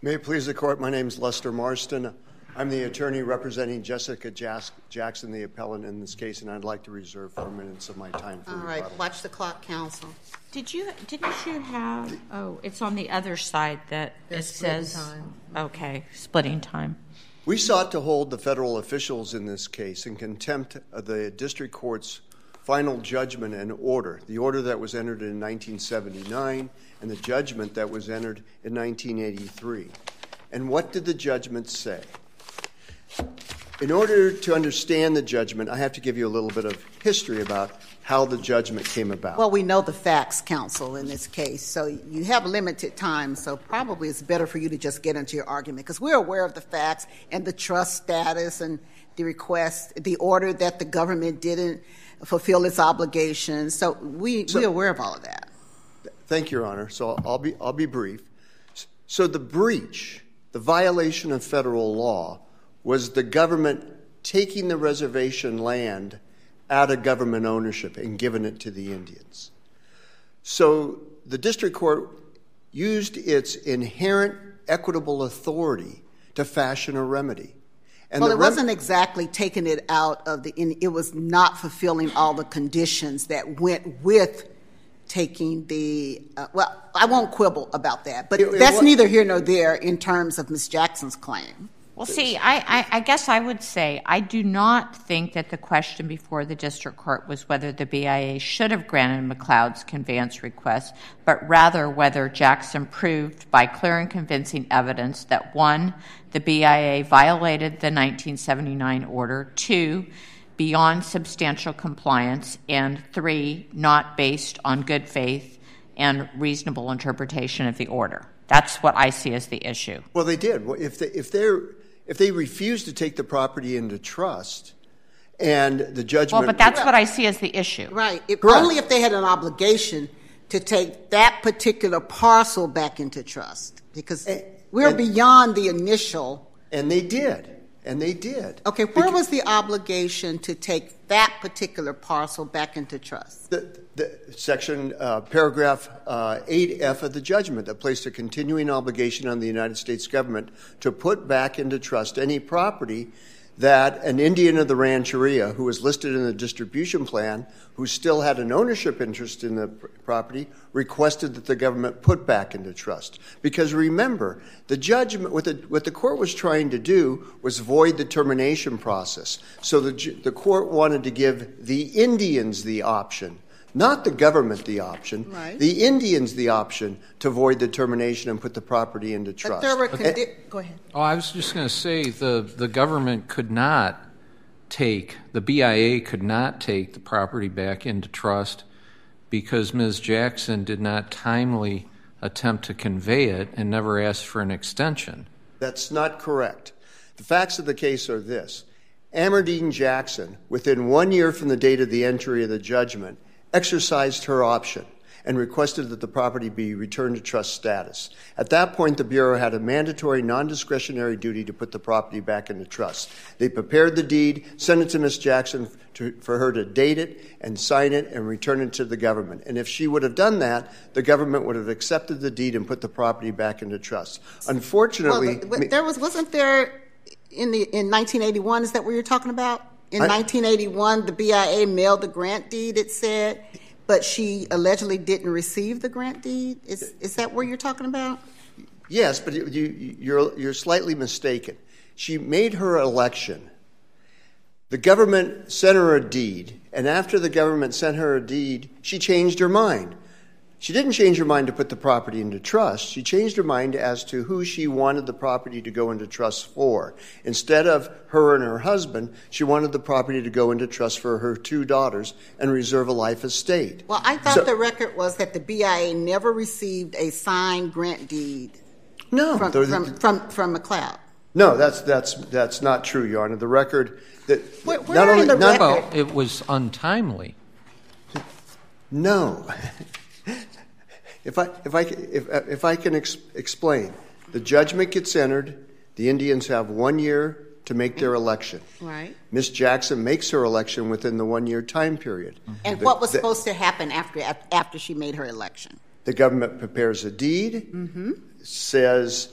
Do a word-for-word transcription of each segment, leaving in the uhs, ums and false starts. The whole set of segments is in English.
May it please the Court, my name is Lester Marston. I'm the attorney representing Jessica Jas- Jackson, the appellant in this case, and I'd like to reserve four minutes of my time for All rebuttal. right, watch the clock, counsel. Did you, didn't you have, oh, it's on the other side that it says, time. Okay, splitting time. We sought to hold the federal officials in this case in contempt of the district court's final judgment and order, the order that was entered in nineteen seventy-nine and the judgment that was entered in nineteen eighty-three. And what did the judgment say? In order to understand the judgment, I have to give you a little bit of history about how the judgment came about. Well, we know the facts, counsel, in this case, so you have limited time, so probably it's better for you to just get into your argument, because we're aware of the facts and the trust status and the request, the order that the government didn't fulfill its obligations. So we, so, we're aware of all of that. Thank you, Your Honor. So I'll be, I'll be brief. So the breach, the violation of federal law, was the government taking the reservation land out of government ownership and giving it to the Indians. So the district court used its inherent equitable authority to fashion a remedy. And well, it rem- wasn't exactly taking it out of the, it was not fulfilling all the conditions that went with taking the, uh, well, I won't quibble about that, but it, it that's was, neither here nor there in terms of Miz Jackson's claim. Well, see, I, I, I guess I would say I do not think that the question before the district court was whether the B I A should have granted McLeod's conveyance request, but rather whether Jackson proved by clear and convincing evidence that, one, the B I A violated the nineteen seventy-nine order, two, beyond substantial compliance, and three, not based on good faith and reasonable interpretation of the order. That's what I see as the issue. Well, they did. Well, if they, if they're if they refused to take the property into trust, and the judgment. Well, but that's what I see as the issue. Right. If, only if they had an obligation to take that particular parcel back into trust, because and, we're and, beyond the initial. And they did. And they did. Okay, where because, was the obligation to take that particular parcel back into trust? The, the section, uh, paragraph uh, eight F of the judgment that placed a continuing obligation on the United States government to put back into trust any property that an Indian of the Rancheria, who was listed in the distribution plan, who still had an ownership interest in the pr- property, requested that the government put back into trust. Because remember, the judgment, what the, what the court was trying to do was void the termination process. So the, the court wanted to give the Indians the option, not the government the option, right. the Indians the option to void the termination and put the property into trust. But there were condi- and, Go ahead. Oh, I was just going to say the, the government could not take, the B I A could not take the property back into trust because Miz Jackson did not timely attempt to convey it and never asked for an extension. That's not correct. The facts of the case are this. Amardine Jackson, within one year from the date of the entry of the judgment, exercised her option and requested that the property be returned to trust status. At that point, the Bureau had a mandatory non-discretionary duty to put the property back into trust. They prepared the deed, sent it to Miz Jackson to, for her to date it and sign it and return it to the government. And if she would have done that, the government would have accepted the deed and put the property back into trust. Unfortunately... Well, there was, wasn't there in, the, in nineteen eighty-one, is that what you're talking about? In I, nineteen eighty-one, the B I A mailed the grant deed, it said, but she allegedly didn't receive the grant deed. Is is that what you're talking about? Yes, but you, you, you're you're slightly mistaken. She made her election. The government sent her a deed, and after the government sent her a deed, she changed her mind. She didn't change her mind to put the property into trust. She changed her mind as to who she wanted the property to go into trust for. Instead of her and her husband, she wanted the property to go into trust for her two daughters and reserve a life estate. Well, I thought so, the record was that the B I A never received a signed grant deed no, from, the, from, from, from McLeod. No, that's that's that's not true, Your Honor. The record that where, where not only in the not, record? Well, it was untimely. No. If I if I if if I can ex- explain, the judgment gets entered. The Indians have one year to make their election. Right. Miss Jackson makes her election within the one-year time period. And the, what was the, supposed to happen after after she made her election? The government prepares a deed, mm-hmm. says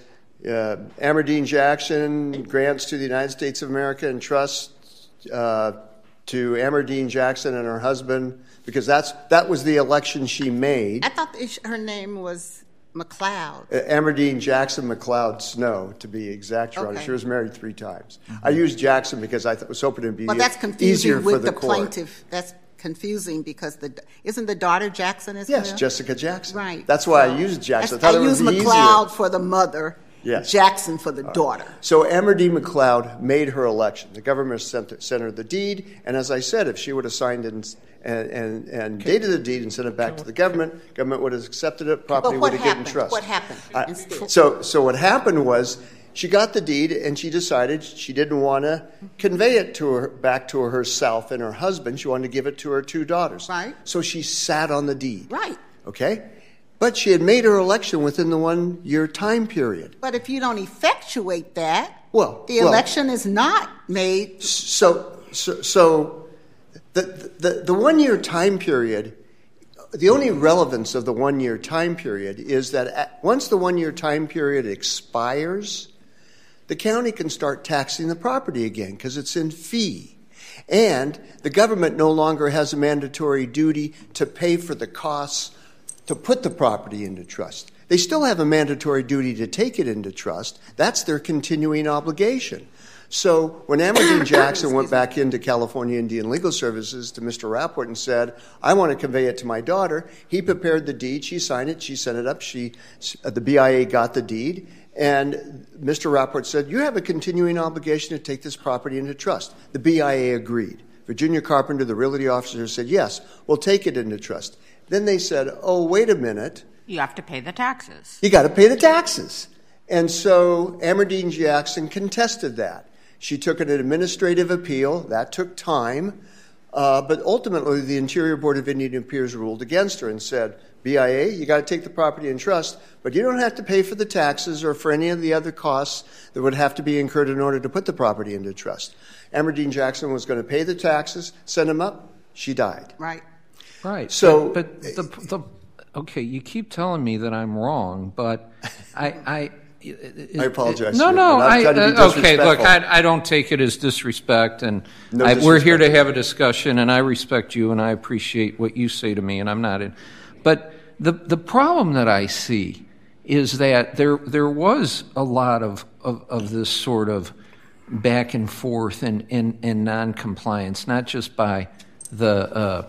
uh, Amardine Jackson grants to the United States of America and trust uh, to Amardine Jackson and her husband, because that's that was the election she made. I thought her name was McLeod. Uh, Amardine Jackson McLeod Snow, to be exact, Your Honor. Okay. She was married three times. Mm-hmm. I used Jackson because I th- was hoping it'd be well, that's confusing easier with for the, the court. plaintiff. That's confusing because the isn't the daughter Jackson as yes, well? Jessica Jackson. Right. That's why so, I used Jackson. I, thought I it would used be McLeod easier. for the mother. Yes. Jackson for the daughter. So Amardine McLeod made her election. The government sent, sent her the deed, and as I said, if she would have signed and and, and, and okay. dated the deed and sent it back to the government, government would have accepted it, property would have given trust. What happened? Uh, so, so what happened was she got the deed, and she decided she didn't want to convey it to her back to herself and her husband. She wanted to give it to her two daughters. Right. So she sat on the deed. Right. Okay. But she had made her election within the one-year time period. But if you don't effectuate that, well, the well, election is not made. So, so, so the, the, the one-year time period, the only relevance of the one-year time period is that at, once the one-year time period expires, the county can start taxing the property again because it's in fee. And the government no longer has a mandatory duty to pay for the costs to put the property into trust. They still have a mandatory duty to take it into trust. That's their continuing obligation. So when Amardine Jackson went back into California Indian Legal Services to Mister Rapport and said, I want to convey it to my daughter, he prepared the deed, she signed it, she sent it up, she, the B I A got the deed, and Mister Rapport said, you have a continuing obligation to take this property into trust. The B I A agreed. Virginia Carpenter, the realty officer, said, yes, we'll take it into trust. Then they said, oh, wait a minute. You have to pay the taxes. You got to pay the taxes. And so Amardine Jackson contested that. She took an administrative appeal. That took time. Uh, but ultimately, the Interior Board of Indian Appeals ruled against her and said, B I A, you got to take the property in trust, but you don't have to pay for the taxes or for any of the other costs that would have to be incurred in order to put the property into trust. Amardine Jackson was going to pay the taxes, send them up. She died. Right. Right. So, but, but the, the okay, you keep telling me that I'm wrong, but I I, it, I apologize. It, no, to you, no. I, uh, okay, look, I, I don't take it as disrespect, and no I, disrespect. We're here to have a discussion, and I respect you, and I appreciate what you say to me, and I'm not in. But the the problem that I see is that there there was a lot of of, of this sort of back and forth and and, and non-compliance, not just by the uh,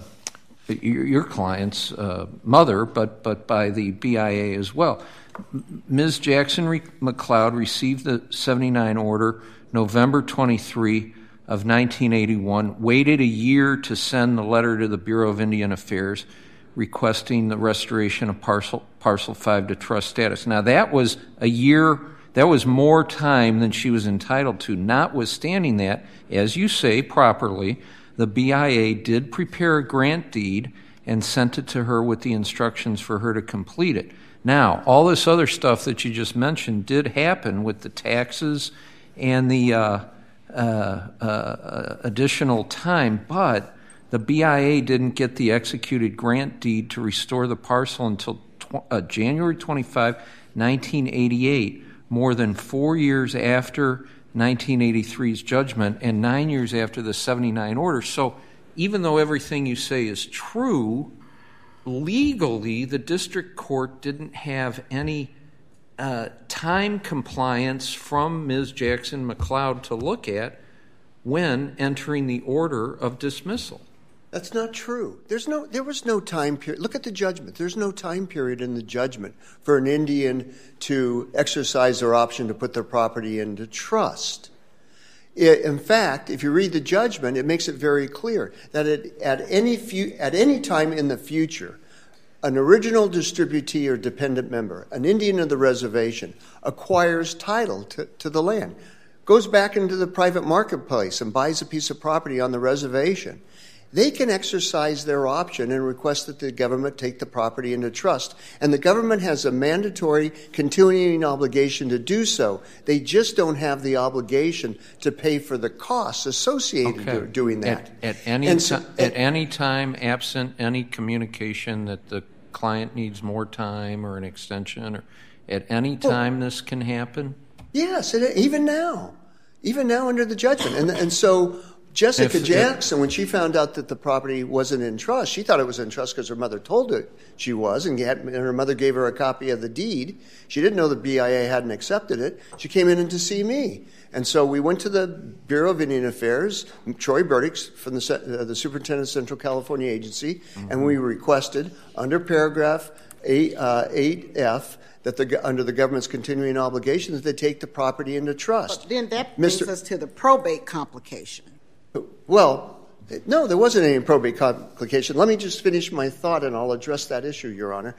your client's uh, mother, but but by the B I A as well. Miz Jackson Re- McLeod received the seventy-nine order November twenty-third of nineteen eighty-one, waited a year to send the letter to the Bureau of Indian Affairs requesting the restoration of parcel parcel five to trust status. Now that was a year, that was more time than she was entitled to. Notwithstanding that, as you say properly, the B I A did prepare a grant deed and sent it to her with the instructions for her to complete it. Now, all this other stuff that you just mentioned did happen with the taxes and the uh, uh, uh, additional time, but the B I A didn't get the executed grant deed to restore the parcel until tw- uh, January twenty-fifth, nineteen eighty-eight, more than four years after nineteen eighty-three's judgment and nine years after the seventy-nine order. So even though everything you say is true, legally the district court didn't have any uh, time compliance from Miz Jackson McLeod to look at when entering the order of dismissal. That's not true. There's no, there was no time period. Look at the judgment. There's no time period in the judgment for an Indian to exercise their option to put their property into trust. In fact, if you read the judgment, it makes it very clear that it, at any fu- at any time in the future, an original distributee or dependent member, an Indian of the reservation, acquires title to, to the land, goes back into the private marketplace and buys a piece of property on the reservation. They can exercise their option and request that the government take the property into trust. And the government has a mandatory continuing obligation to do so. They just don't have the obligation to pay for the costs associated okay. with doing that. At, at, any and t- so, at any time, absent any communication that the client needs more time or an extension, or at any time well, this can happen? Yes, it, even now. Even now under the judgment. And, and so Jessica if, Jackson, if, when she found out that the property wasn't in trust, she thought it was in trust because her mother told her she was, and, had, and her mother gave her a copy of the deed. She didn't know the B I A hadn't accepted it. She came in to see me. And so we went to the Bureau of Indian Affairs, Troy Burdick from the, uh, the Superintendent of Central California Agency, mm-hmm. and we requested under paragraph eight, uh, eight F that the, under the government's continuing obligations, they take the property into trust. But then that brings Mister us to the probate complication. Well, no, there wasn't any probate complication. Let me just finish my thought, and I'll address that issue, Your Honor.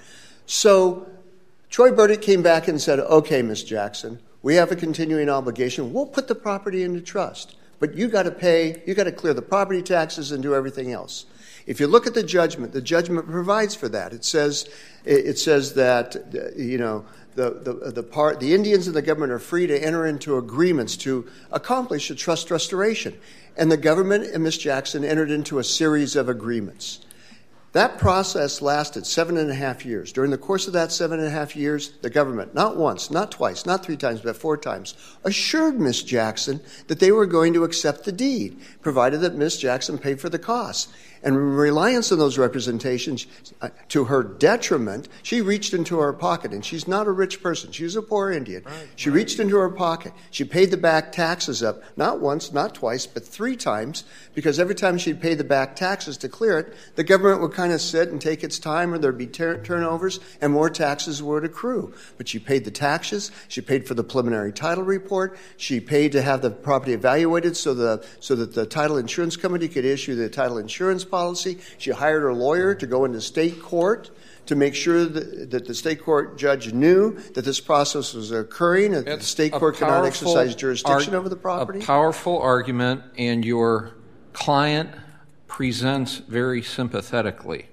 So Troy Burdick came back and said, okay, Miz Jackson, we have a continuing obligation. We'll put the property into trust, but you got to pay, you got to clear the property taxes and do everything else. If you look at the judgment, the judgment provides for that. It says, it says that, you know, the, the, the, part, the Indians and the government are free to enter into agreements to accomplish a trust restoration. And the government and Miz Jackson entered into a series of agreements. That process lasted seven and a half years. During the course of that seven and a half years, the government, not once, not twice, not three times, but four times, assured Miz Jackson that they were going to accept the deed, provided that Miz Jackson paid for the costs. And in reliance on those representations, uh, to her detriment, she reached into her pocket. And she's not a rich person. She's a poor Indian. Right, she right. reached into her pocket. She paid the back taxes up, not once, not twice, but three times, because every time she'd pay the back taxes to clear it, the government would kind of sit and take its time, or there'd be ter- turnovers, and more taxes would accrue. But she paid the taxes. She paid for the preliminary title report. She paid to have the property evaluated so, the, so that the title insurance company could issue the title insurance policy. She hired her lawyer to go into state court to make sure that, that the state court judge knew that this process was occurring and that the state court could not exercise jurisdiction ar- over the property. A powerful argument, and your client presents very sympathetically.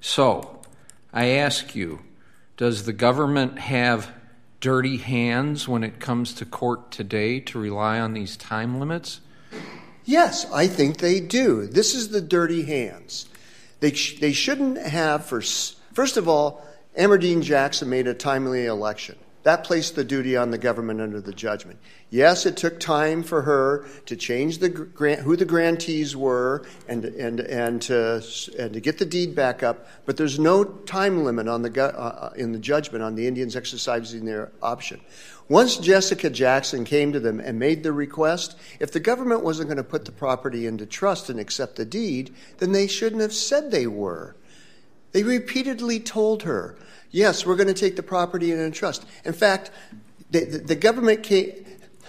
So, I ask you, does the government have dirty hands when it comes to court today to rely on these time limits? Yes, I think they do. This is the dirty hands. They sh- they shouldn't have, for first of all, Amardine Jackson made a timely election. That placed the duty on the government under the judgment. Yes, it took time for her to change the grant, who the grantees were and and and to and to get the deed back up. But there's no time limit on the uh, in the judgment on the Indians exercising their option. Once Jessica Jackson came to them and made the request, if the government wasn't going to put the property into trust and accept the deed, then they shouldn't have said they were. They repeatedly told her, yes, we're going to take the property into trust. In fact, the, the, the government came,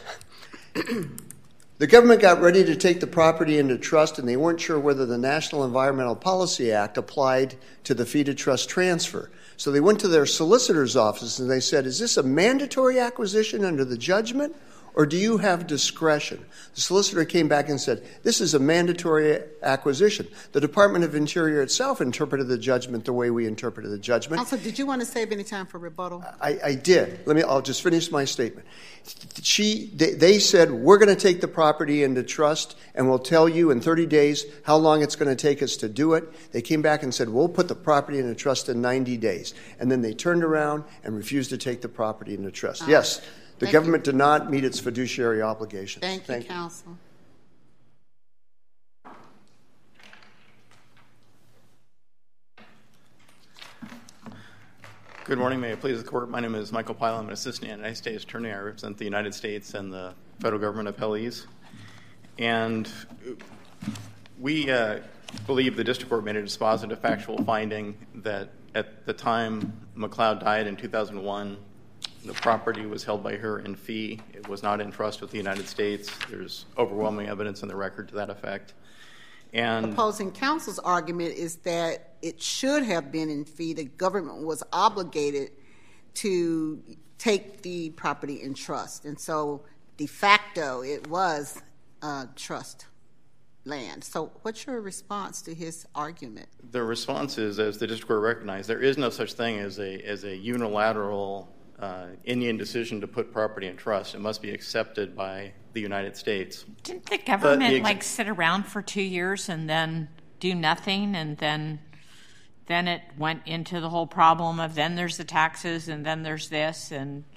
the government got ready to take the property into trust, and they weren't sure whether the National Environmental Policy Act applied to the fee to trust transfer. So they went to their solicitor's office and they said, is this a mandatory acquisition under the judgment, or do you have discretion? The solicitor came back and said, this is a mandatory acquisition. The Department of Interior itself interpreted the judgment the way we interpreted the judgment. Counsel, did you want to save any time for rebuttal? I, I did. Let me, I'll just finish my statement. She, they, they said, we're going to take the property into trust, and we'll tell you in thirty days how long it's going to take us to do it. They came back and said, we'll put the property into trust in ninety days. And then they turned around and refused to take the property into trust. Uh, yes. The Thank government you. did not meet its fiduciary obligations. Thank, Thank you, you, counsel. Good morning. May it please the court. My name is Michael Pyle. I'm an assistant United States attorney. I represent the United States and the federal government appellees. And we uh, believe the district court made a dispositive factual finding that at the time McLeod died in two thousand one, the property was held by her in fee. It was not in trust with the United States. There's overwhelming evidence in the record to that effect. And opposing counsel's argument is that it should have been in fee. The government was obligated to take the property in trust. And so de facto, it was uh, trust land. So what's your response to his argument? The response is, as the district court recognized, there is no such thing as a as a unilateral Uh, Indian decision to put property in trust. It must be accepted by the United States. Didn't the government the ex- like sit around for two years and then do nothing, and then then it went into the whole problem of then there's the taxes and then there's this, and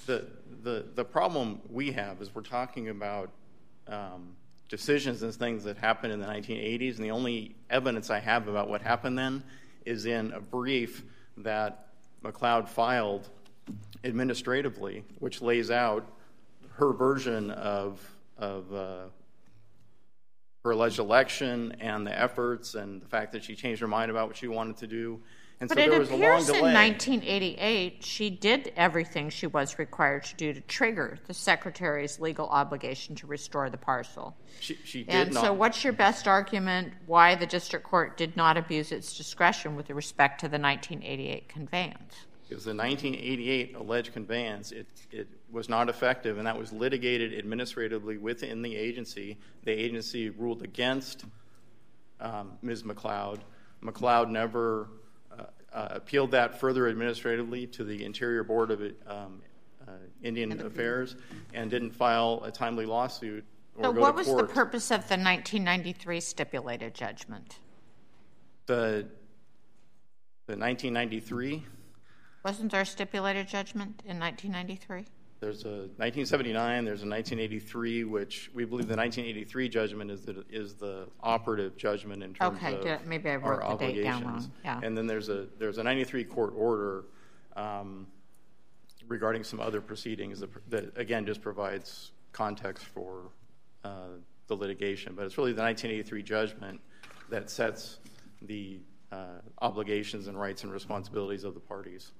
the, the, the problem we have is we're talking about um, decisions and things that happened in the nineteen eighties, and the only evidence I have about what happened then is in a brief that McLeod filed administratively, which lays out her version of, of uh, her alleged election and the efforts and the fact that she changed her mind about what she wanted to do. And but so it there was a long appears delay. in nineteen eighty-eight, she did everything she was required to do to trigger the Secretary's legal obligation to restore the parcel. She, she did and not. so what's your best argument why the district court did not abuse its discretion with respect to the nineteen eighty-eight conveyance? Because the nineteen eighty-eight alleged conveyance, it, it was not effective, and that was litigated administratively within the agency. The agency ruled against um, Miz McLeod. McLeod never uh, uh, appealed that further administratively to the Interior Board of um, uh, Indian Affairs and didn't file a timely lawsuit or so go what to was court. the purpose of the nineteen ninety-three stipulated judgment? The, the nineteen ninety-three... Wasn't there a stipulated judgment in nineteen ninety-three? There's a nineteen seventy-nine, there's a nineteen eighty-three, which we believe the nineteen eighty-three judgment is the, is the operative judgment in terms okay, of did, maybe I our wrote the date down obligations. wrong. Yeah. And then there's a there's a ninety-three court order um, regarding some other proceedings that, that, again, just provides context for uh, the litigation. But it's really the nineteen eighty-three judgment that sets the uh, obligations and rights and responsibilities of the parties.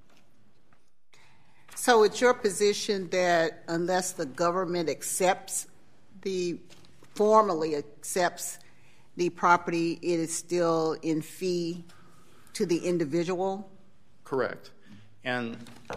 So it's your position that unless the government accepts the, formally accepts the property, it is still in fee to the individual? Correct. And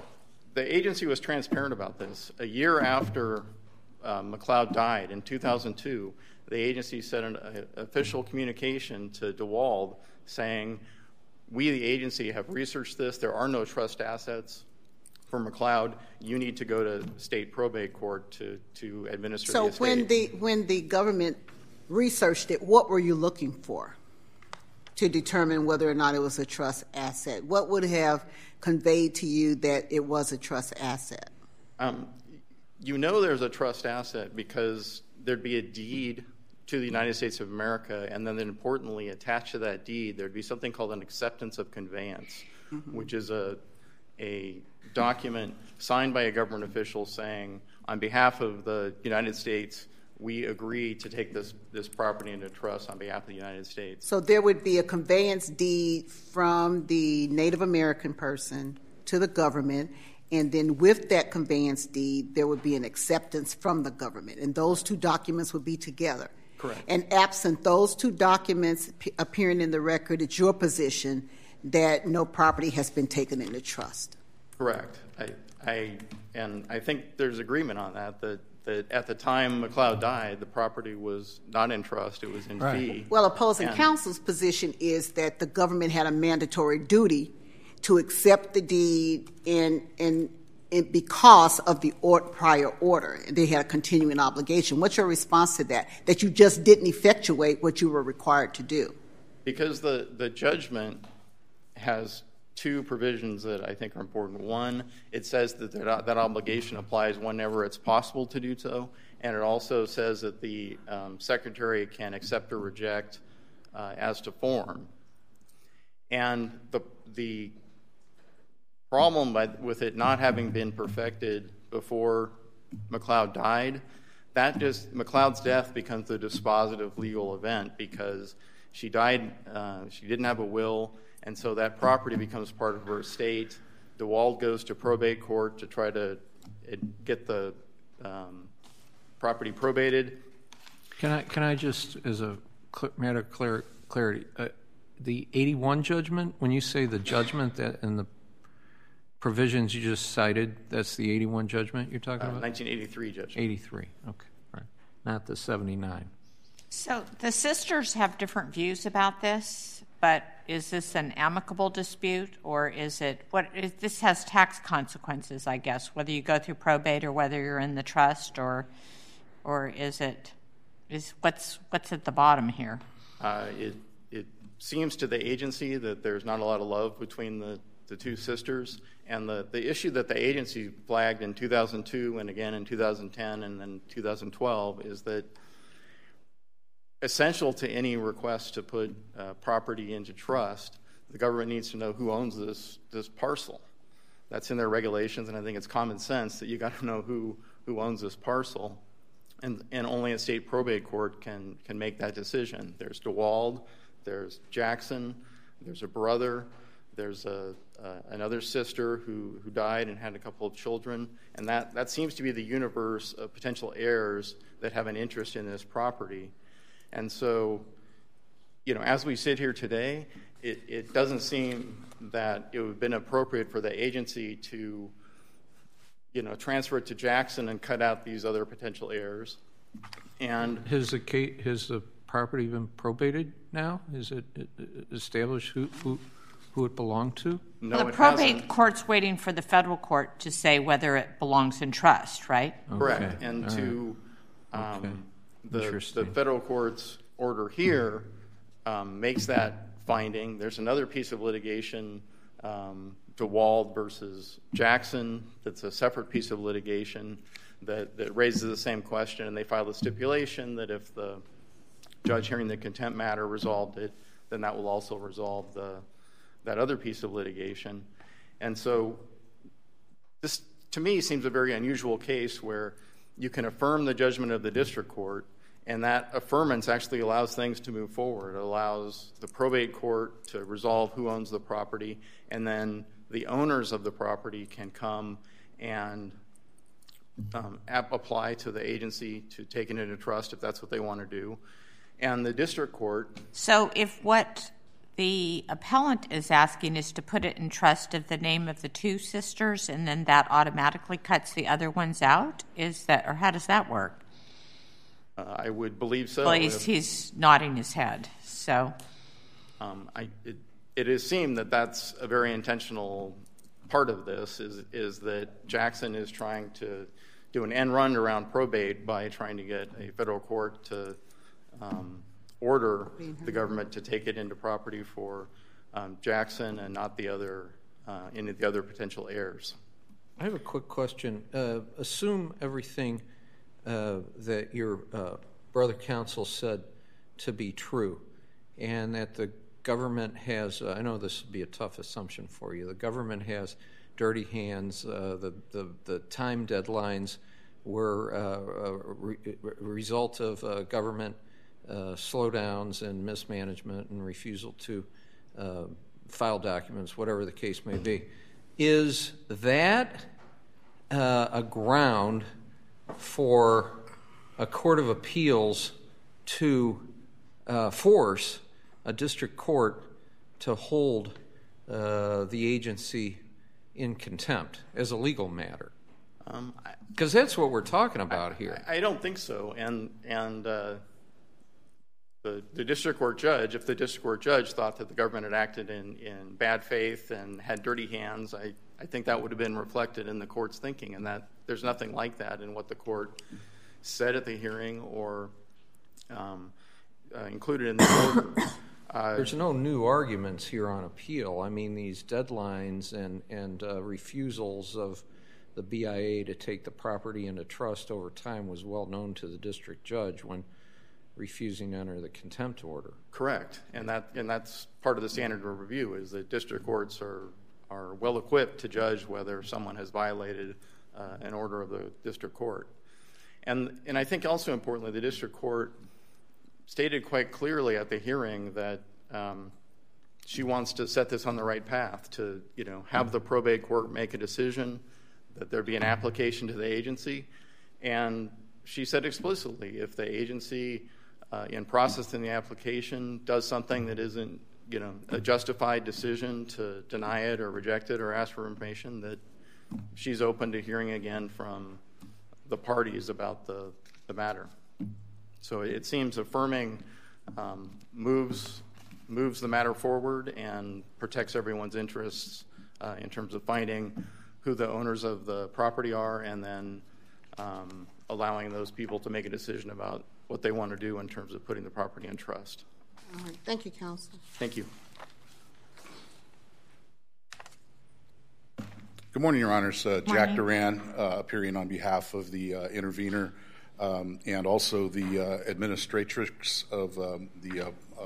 the agency was transparent about this. A year after uh, McLeod died in two thousand two, the agency sent an uh, official communication to DeWald saying, we, the agency, have researched this. There are no trust assets for McLeod. You need to go to state probate court to, to administer so the estate. So when the, when the government researched it, what were you looking for to determine whether or not it was a trust asset? What would have conveyed to you that it was a trust asset? Um, you know there's a trust asset because there'd be a deed to the United States of America, and then importantly, attached to that deed, there'd be something called an acceptance of conveyance, mm-hmm. which is a, a document signed by a government official saying, on behalf of the United States, we agree to take this, this property into trust on behalf of the United States. So there would be a conveyance deed from the Native American person to the government, and then with that conveyance deed, there would be an acceptance from the government, and those two documents would be together. Correct. And absent those two documents p- appearing in the record, it's your position that no property has been taken into trust. Correct. I, I, and I think there's agreement on that, that, that at the time McLeod died, the property was not in trust, it was in right. fee. Well, opposing and, counsel's position is that the government had a mandatory duty to accept the deed in, in, in because of the or, prior order. They had a continuing obligation. What's your response to that, that you just didn't effectuate what you were required to do? Because the, the judgment has two provisions that I think are important. One, it says that that, that obligation applies whenever it's possible to do so, and it also says that the um, secretary can accept or reject uh, as to form. And the the problem by, with it not having been perfected before McLeod died, that just McLeod's death becomes the dispositive legal event because she died, uh, she didn't have a will, and so that property becomes part of her estate. DeWald goes to probate court to try to get the um, property probated. Can I can I just, as a cl- matter of clear, clarity, uh, the eighty-one judgment, when you say the judgment that and the provisions you just cited, that's the eighty-one judgment you're talking Uh, about? nineteen eighty-three judgment. eighty-three, okay, right. Not the seventy-nine. So the sisters have different views about this, but is this an amicable dispute, or is it what? Is, this has tax consequences, I guess, whether you go through probate or whether you're in the trust, or, or is it? Is what's what's at the bottom here? Uh, it it seems to the agency that there's not a lot of love between the, the two sisters. And the, the issue that the agency flagged in two thousand two and again in two thousand ten and then two thousand twelve is that essential to any request to put uh, property into trust, the government needs to know who owns this this parcel. That's in their regulations, and I think it's common sense that you got to know who, who owns this parcel, and and only a state probate court can can make that decision. There's DeWald, there's Jackson, there's a brother, there's a uh, another sister who who died and had a couple of children, and that that seems to be the universe of potential heirs that have an interest in this property. And so, you know, as we sit here today, it, it doesn't seem that it would have been appropriate for the agency to, you know, transfer it to Jackson and cut out these other potential heirs. And has the case, has the property been probated now? Is it established who who, who it belonged to? No, well, the it probate hasn't. court's waiting for the federal court to say whether it belongs in trust, right? Correct. Okay. And All to right. um, Okay. the, the federal court's order here um, makes that finding. There's another piece of litigation, um, DeWald versus Jackson, that's a separate piece of litigation that, that raises the same question, and they filed a stipulation that if the judge hearing the contempt matter resolved it, then that will also resolve the that other piece of litigation. And so this, to me, seems a very unusual case where you can affirm the judgment of the district court, and that affirmance actually allows things to move forward. It allows the probate court to resolve who owns the property, and then the owners of the property can come and um, ap- apply to the agency to take it into trust if that's what they want to do. And the district court... So if what the appellant is asking is to put it in trust of the name of the two sisters, and then that automatically cuts the other ones out, is that, or how does that work? Uh, I would believe so. Well, he's, he's nodding his head, so... Um, I, it, it is seemed that that's a very intentional part of this, is, is that Jackson is trying to do an end run around probate by trying to get a federal court to um, order the government to take it into property for um, Jackson and not the other, uh, any of the other potential heirs. I have a quick question. Uh, assume everything uh, that your uh, brother counsel said to be true, and that the government has, uh, I know this would be a tough assumption for you, the government has dirty hands, uh, the, the, the time deadlines were uh, a re- result of uh, government uh, slowdowns and mismanagement and refusal to uh, file documents, whatever the case may be. Is that uh, a ground for a court of appeals to uh, force a district court to hold uh, the agency in contempt as a legal matter? Because um, that's what we're talking about I, here. I, I don't think so. And and uh, the the district court judge, if the district court judge thought that the government had acted in, in bad faith and had dirty hands, I, I think that would have been reflected in the court's thinking, and that there's nothing like that in what the court said at the hearing or um, uh, included in the order. Uh, There's no new arguments here on appeal. I mean, these deadlines and, and uh, refusals of the B I A to take the property into trust over time was well known to the district judge when refusing to enter the contempt order. Correct. And that and that's part of the standard of review, is that district courts are, are well equipped to judge whether someone has violated uh, an order of the district court. And and I think also importantly, the district court stated quite clearly at the hearing that um, she wants to set this on the right path, to, you know, have the probate court make a decision, that there be an application to the agency. And she said explicitly, if the agency uh, in processing the application does something that isn't, you know, a justified decision to deny it or reject it or ask for information, that she's open to hearing again from the parties about the, the matter. So it seems affirming um, moves moves the matter forward and protects everyone's interests uh, in terms of finding who the owners of the property are, and then um, allowing those people to make a decision about what they want to do in terms of putting the property in trust. All right. Thank you, counsel. Thank you. Good morning, Your Honors. Uh, Jack morning. Duran, uh, appearing on behalf of the uh, intervener um, and also the uh, administratrix of um, the uh, uh,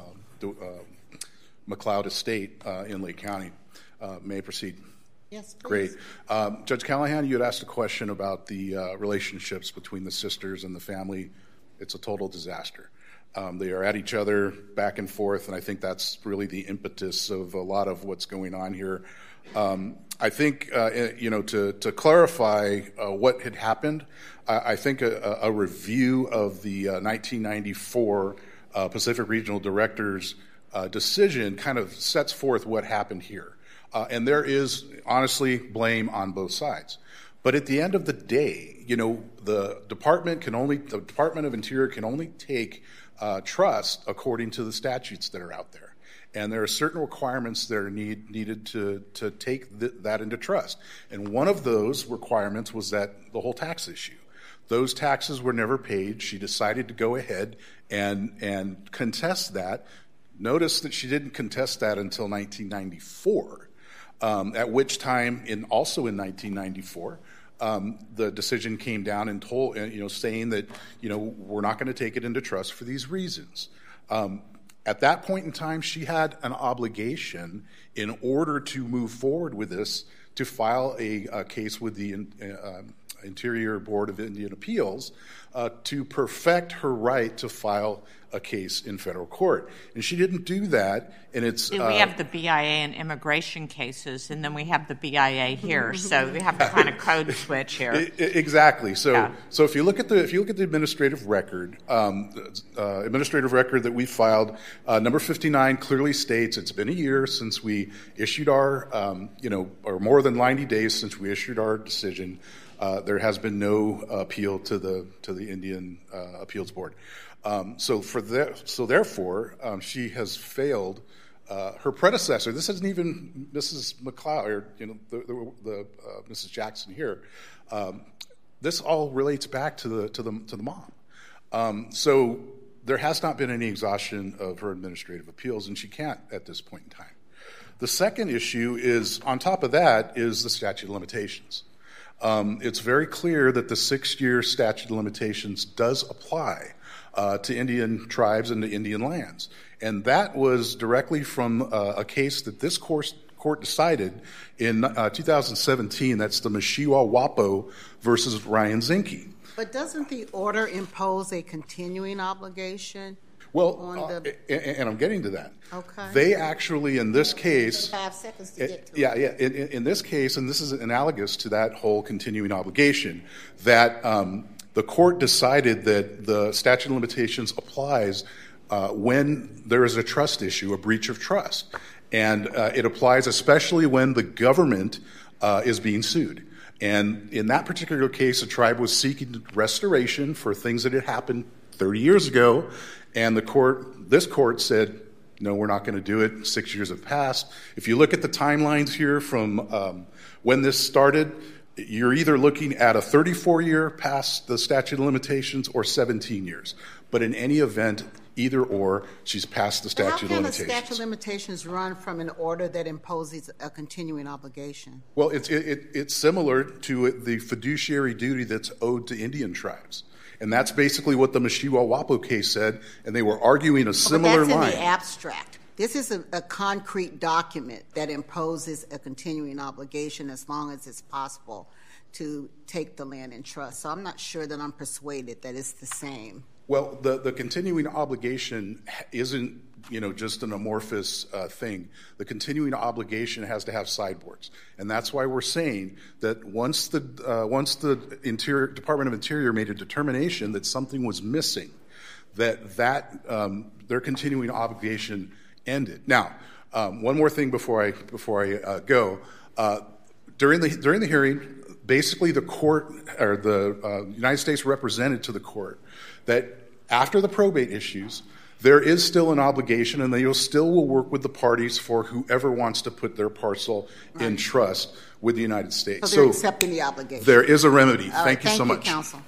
uh, McLeod Estate uh, in Lake County. Uh, may I proceed? Yes, please. Great. Um, Judge Callahan, you had asked a question about the uh, relationships between the sisters and the family. It's a total disaster. Um, they are at each other back and forth, and I think that's really the impetus of a lot of what's going on here. Um, I think, uh, you know, to, to clarify uh, what had happened, I, I think a, a review of the uh, nineteen ninety-four uh, Pacific Regional Director's uh, decision kind of sets forth what happened here. Uh, and there is, honestly, blame on both sides. But at the end of the day, you know, the department can only, the Department of Interior can only take uh, trust according to the statutes that are out there. And there are certain requirements that are need, needed to, to take th- that into trust. And one of those requirements was that the whole tax issue. Those taxes were never paid. She decided to go ahead and, and contest that. Notice that she didn't contest that until nineteen ninety-four, um, at which time, in also in nineteen ninety-four, um, the decision came down and told, you know, saying that, you know, we're not going to take it into trust for these reasons. Um, At that point in time, she had an obligation in order to move forward with this to file a, a case with the uh, Interior Board of Indian Appeals uh, to perfect her right to file a case in federal court. And she didn't do that, and it's... We uh, have the B I A in immigration cases, and then we have the B I A here, so we have to kind of code switch here. Exactly. So, yeah. so if you look at the if you look at the administrative record, um, uh, administrative record that we filed, uh, number fifty-nine clearly states it's been a year since we issued our, um, you know, or more than ninety days since we issued our decision. Uh, there has been no appeal to the to the Indian uh, Appeals Board. Um, so for that, so therefore, um, she has failed. Uh, her predecessor. This isn't even Missus McLeod, or you know, the, the, the uh, Missus Jackson here. Um, this all relates back to the to the to the mom. Um, so there has not been any exhaustion of her administrative appeals, and she can't at this point in time. The second issue is, on top of that, is the statute of limitations. Um, it's very clear that the six-year statute of limitations does apply uh, to Indian tribes and to Indian lands. And that was directly from uh, a case that this court, court decided in uh, two thousand seventeen. That's the Mashiwa Wapo versus Ryan Zinke. But doesn't the order impose a continuing obligation? Well, on uh, the... and, and I'm getting to that. Okay. They actually, in this case, five seconds to get to yeah, it. yeah. In, in this case, and this is analogous to that whole continuing obligation, that um, the court decided that the statute of limitations applies uh, when there is a trust issue, a breach of trust, and uh, it applies especially when the government uh, is being sued. And in that particular case, the tribe was seeking restoration for things that had happened thirty years ago. And the court, this court said, no, we're not going to do it. Six years have passed. If you look at the timelines here from um, when this started, you're either looking at a thirty-four year past the statute of limitations or seventeen years. But in any event, either or, she's passed the statute of limitations. How can the statute of limitations run from an order that imposes a continuing obligation? Well, it's, it, it, it's similar to the fiduciary duty that's owed to Indian tribes. And that's basically what the Mashiwa Wapo case said, and they were arguing a similar line. But that's in the abstract. This is a, a concrete document that imposes a continuing obligation as long as it's possible to take the land in trust. So I'm not sure that I'm persuaded that it's the same. Well, the, the continuing obligation isn't, you know, just an amorphous uh, thing. The continuing obligation has to have sideboards, and that's why we're saying that once the uh, once the Interior Department of Interior made a determination that something was missing, that that um, their continuing obligation ended. Now, um, one more thing before I before I uh, go. Uh, during the during the hearing, basically the court or the uh, United States represented to the court that after the probate issues, there is still an obligation, and they still will work with the parties for whoever wants to put their parcel right. in trust with the United States. So they're so accepting the obligation. There is a remedy. All thank right, you thank so you, much. Counsel.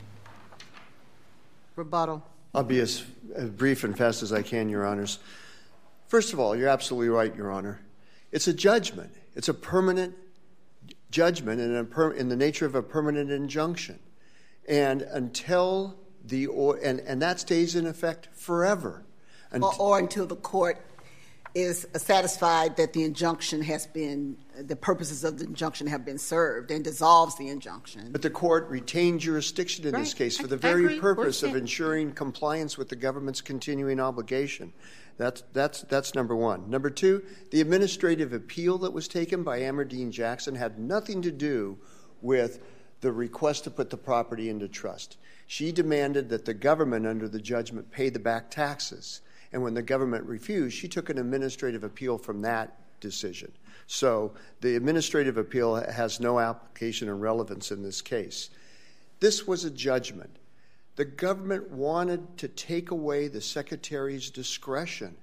Rebuttal. I'll be as brief and fast as I can, Your Honors. First of all, you're absolutely right, Your Honor. It's a judgment. It's a permanent judgment in, a per, in the nature of a permanent injunction. And until the, or, and, and that stays in effect forever. Or, or until the court is satisfied that the injunction has been, the purposes of the injunction have been served and dissolves the injunction. But the court retained jurisdiction in right. this case for the I, very I purpose of ensuring compliance with the government's continuing obligation. That's, that's, that's number one. Number two, the administrative appeal that was taken by Amardine Jackson had nothing to do with the request to put the property into trust. She demanded that the government, under the judgment, pay the back taxes. And when the government refused, she took an administrative appeal from that decision. So the administrative appeal has no application and relevance in this case. This was a judgment. The government wanted to take away the Secretary's discretion.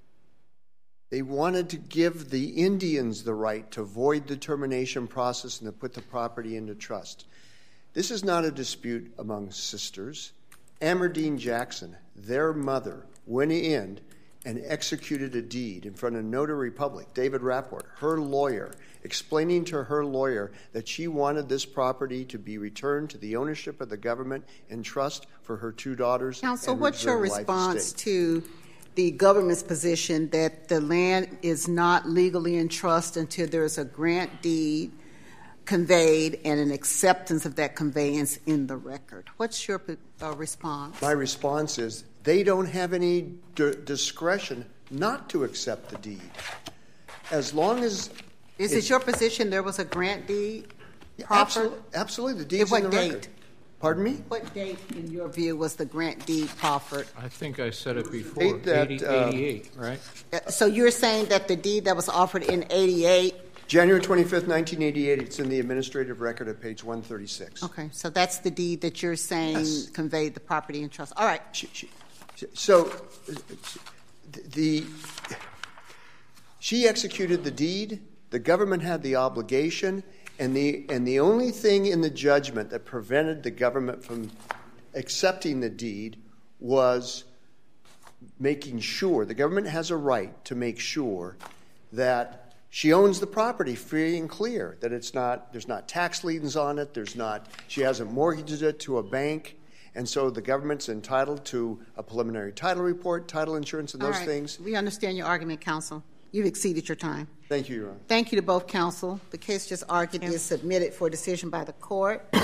They wanted to give the Indians the right to void the termination process and to put the property into trust. This is not a dispute among sisters. Amardine Jackson, their mother, went in and executed a deed in front of Notary Public, David Rapport, her lawyer, explaining to her lawyer that she wanted this property to be returned to the ownership of the government in trust for her two daughters. Counsel, and what's your reserve life response estate. to the government's position that the land is not legally in trust until there is a grant deed conveyed and an acceptance of that conveyance in the record? What's your uh, response? My response is they don't have any d- discretion not to accept the deed. As long as... Is it your position there was a grant deed? Yeah, proffered? absolutely, absolutely. The deed's At in what the date? record. Pardon me? What date, in your view, was the grant deed proffered? I think I said it before, Date that, eighty, uh, eighty-eight, right? Uh, So you're saying that the deed that was offered in eighty-eight? January twenty-fifth, nineteen eighty-eight. It's in the administrative record at page one thirty-six. Okay, so that's the deed that you're saying Yes. conveyed the property in trust. All right. She, she, so the she executed the deed. The government had the obligation, and the and the only thing in the judgment that prevented the government from accepting the deed was making sure the government has a right to make sure that she owns the property free and clear, that it's not there's not tax liens on it, there's not she hasn't mortgaged it to a bank. And so the government's entitled to a preliminary title report, title insurance, and those All right. things. We understand your argument, counsel. You've exceeded your time. Thank you, Your Honor. Thank you to both counsel. The case just argued is submitted for decision by the court.